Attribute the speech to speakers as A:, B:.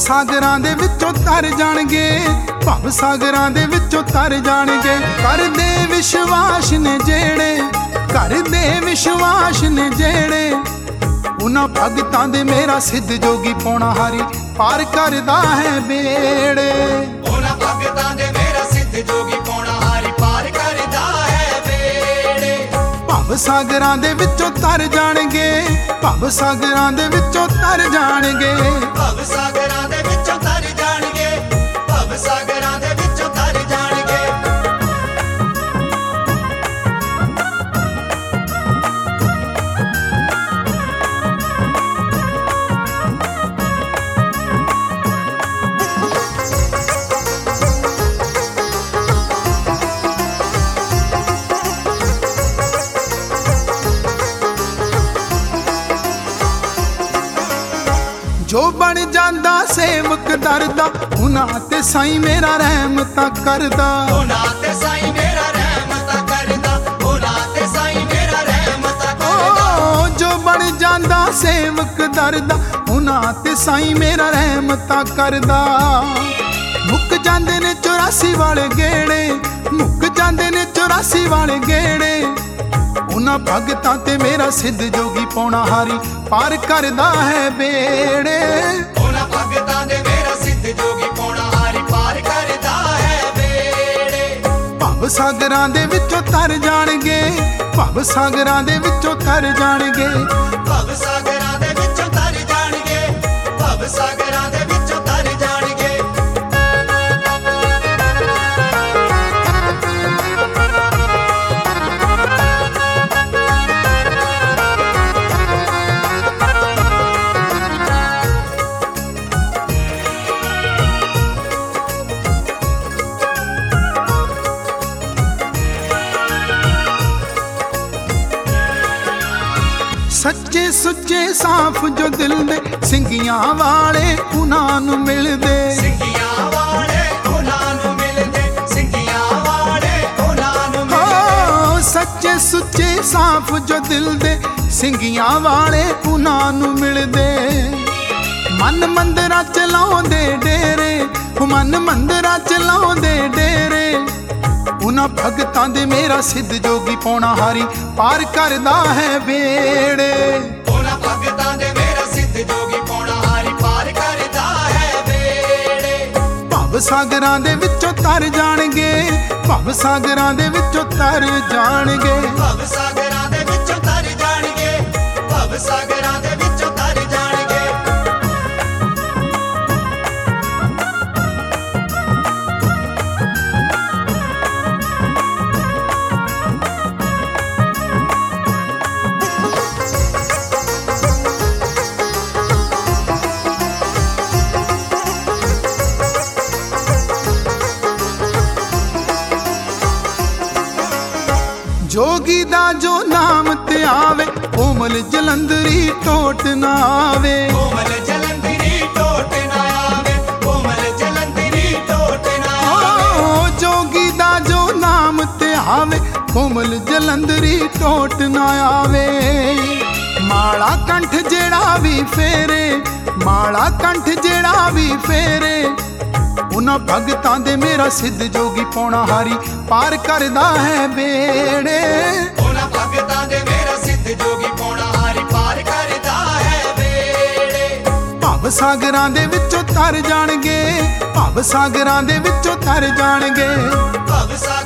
A: ਸਾਗਰਾਂ ਦੇ ਵਿੱਚੋਂ ਤਰ ਜਾਣਗੇ, ਭਵ ਸਾਗਰਾਂ ਦੇ ਵਿੱਚੋਂ ਤਰ ਜਾਣਗੇ। ਕਰਦੇ ਵਿਸ਼ਵਾਸ ਨੇ ਜਿਹੜੇ, ਕਰਦੇ ਵਿਸ਼ਵਾਸ ਨੇ ਜਿਹੜੇ, ਉਹਨਾਂ ਭਗਤਾਂ ਦੇ ਮੇਰਾ ਸਿੱਧ ਜੋਗੀ ਪੌਣਾ ਹਾਰੀ ਪਾਰ ਕਰਦਾ ਹੈ ਬੇੜੇ।
B: ਉਹਨਾਂ ਭਗਤਾਂ ਦੇ ਮੇਰਾ ਸਿੱਧ ਜੋਗੀ ਪੌਣਾ ਹਾਰੀ ਪਾਰ ਕਰਦਾ ਹੈ ਬੇੜੇ।
A: ਭਵ ਸਾਗਰਾਂ ਦੇ ਵਿੱਚੋਂ ਤਰ ਜਾਣਗੇ, ਭਵ ਸਾਗਰਾਂ ਦੇ ਵਿੱਚੋਂ ਤਰ ਜਾਣਗੇ,
B: ਭਵ ਸਾਗਰਾਂ ਦੇ ਵਿੱਚੋਂ ਤਰ ਜਾਣਗੇ, ਭਵ ਸਾਗਰਾਂ ਦੇ ਵਿੱਚੋਂ ਤਰ ਜਾਣਗੇ।
A: ਜੋ ਬਣ ਜਾਂਦਾ ਸੇਵਕ ਦਰਦਾ, ਉਹਨਾਂ ਤੇ ਸਾਈਂ ਮੇਰਾ ਰਹਿਮਤਾਂ ਕਰਦਾ।
B: ਉਹਨਾਂ ਤੇ ਸਾਈਂ ਮੇਰਾ ਰਹਿਮਤਾਂ ਕਰਦਾ, ਉਹਨਾਂ ਤੇ ਸਾਈਂ ਮੇਰਾ ਰਹਿਮਤਾਂ ਕਰਦਾ।
A: ਜੋ ਬਣ ਜਾਂਦਾ ਸੇਵਕ ਦਰਦਾ, ਉਹਨਾਂ ਤੇ ਸਾਈਂ ਮੇਰਾ ਰਹਿਮਤਾਂ ਕਰਦਾ। ਮੁੱਕ ਜਾਂਦੇ ਨੇ 84 ਵਾਲੇ ਗੇੜੇ, ਮੁੱਕ ਜਾਂਦੇ ਨੇ 84 ਵਾਲੇ ਗੇੜੇ। ਉਹਨਾਂ ਭਗਤਾਂ ਤੇ ਮੇਰਾ ਸਿੱਧ ਜੋਗੀ ਪੌਣਾ ਹਾਰੀ ਪਾਰ ਕਰਦਾ ਹੈ ਬੇੜੇ।
B: ਉਹਨਾਂ ਭਗਤਾਂ ਦੇ ਮੇਰਾ ਸਿੱਧ ਜੋਗੀ ਪੌਣਾ ਹਾਰੀ ਪਾਰ ਕਰਦਾ ਹੈ ਬੇੜੇ।
A: ਭਵ ਸਾਗਰਾਂ ਦੇ ਵਿੱਚੋਂ ਤਰ ਜਾਣਗੇ, ਭਵ ਸਾਗਰਾਂ ਦੇ ਵਿੱਚੋਂ ਤਰ ਜਾਣਗੇ,
B: ਭਵ ਸਾਗਰਾਂ ਦੇ ਵਿੱਚੋਂ ਤਰ ਜਾਣਗੇ, ਭਵ ਸਾਗਰਾਂ ਦੇ ਵਿੱਚੋਂ ਤਰ ਜਾਣਗੇ।
A: ਸੱਚੇ ਸੁੱਚੇ ਸਾਫ਼ ਜੋ ਦਿਲ ਦੇ, ਸਿੰਘੀਆਂ ਵਾਲੇ ਉਹਨਾਂ ਨੂੰ ਮਿਲਦੇ।
B: ਸਿੰਘੀਆਂ ਵਾਲੇ ਉਹਨਾਂ ਨੂੰ ਮਿਲਦੇ, ਸਿੰਘੀਆਂ ਵਾਲੇ ਉਹਨਾਂ ਨੂੰ ਮਿਲਦੇ।
A: ਸੱਚੇ ਸੁੱਚੇ ਸਾਫ਼ ਜੋ ਦਿਲ ਦੇ, ਸਿੰਘੀਆਂ ਵਾਲੇ ਉਹਨਾਂ ਨੂੰ ਮਿਲਦੇ। ਮਨ ਮੰਦਰਾਂ ਚ ਲਾਉਂਦੇ ਡੇਰੇ, ਮਨ ਮੰਦਰਾਂ ਚ ਲਾਉਂਦੇ ਡੇਰੇ। ਉਹਨਾਂ ਭਗਤਾਂ ਦੇ ਮੇਰਾ ਸਿੱਧ ਜੋਗੀ ਪੌਣਾ ਹਾਰੀ ਪਾਰ ਕਰਦਾ ਹੈ ਬੇੜੇ।
B: ਉਹਨਾਂ ਭਗਤਾਂ ਦੇ ਮੇਰਾ ਸਿੱਧ ਜੋਗੀ ਪੌਣਾ ਹਾਰੀ ਪਾਰ ਕਰਦਾ ਹੈ ਬੇੜੇ।
A: ਭਵ ਸਾਗਰਾਂ ਦੇ ਵਿੱਚੋਂ ਤਰ ਜਾਣਗੇ, ਭਵ ਸਾਗਰਾਂ ਦੇ ਵਿੱਚੋਂ ਤਰ ਜਾਣਗੇ,
B: ਭਵ ਸਾਗਰਾਂ ਦੇ ਵਿੱਚੋਂ ਤਰ ਜਾਣਗੇ, ਭਵ ਸਾਗਰਾਂ ਦੇ ਵਿੱਚੋਂ ਤਰ ਜਾਣਗੇ।
A: ਜੋਗੀ ਦਾ ਜੋ ਨਾਮ ਤੇ ਆਵੇ, ਕੋਮਲ ਜਲੰਧਰੀ ਟੋਟ ਨਾ ਆਵੇ।
B: ਕੋਮਲ ਜਲੰਧਰੀ ਟੋਟ ਨਾ ਆਵੇ, ਕੋਮਲ ਜਲੰਧਰੀ ਟੋਟ ਨਾ ਆਵੇ।
A: ਜੋਗੀ ਦਾ ਜੋ ਨਾਮ ਤੇ ਆਵੇ, ਕੋਮਲ ਜਲੰਧਰੀ ਟੋਟ ਨਾ ਆਵੇ। ਮਾਲਾ ਕੰਠ ਜਿਹੜਾ ਵੀ ਫੇਰੇ, ਮਾਲਾ ਕੰਠ ਜਿਹੜਾ ਵੀ ਫੇਰੇ। ਉਹਨਾਂ ਭਗਤਾਂ ਦੇ ਮੇਰਾ ਸਿੱਧ ਜੋਗੀ ਪੌਣਾ ਹਾਰੀ ਪਾਰ ਕਰਦਾ ਹੈ ਬੇੜੇ।
B: ਉਹਨਾਂ ਭਗਤਾਂ ਦੇ ਮੇਰਾ ਸਿੱਧ ਜੋਗੀ ਪੌਣਾ ਹਾਰੀ ਪਾਰ ਕਰਦਾ ਹੈ ਬੇੜੇ।
A: ਭਵ ਸਾਗਰਾਂ ਦੇ ਵਿੱਚੋਂ ਤਰ ਜਾਣਗੇ, ਭਵ ਸਾਗਰਾਂ ਦੇ ਵਿੱਚੋਂ ਤਰ ਜਾਣਗੇ,
B: ਭਵ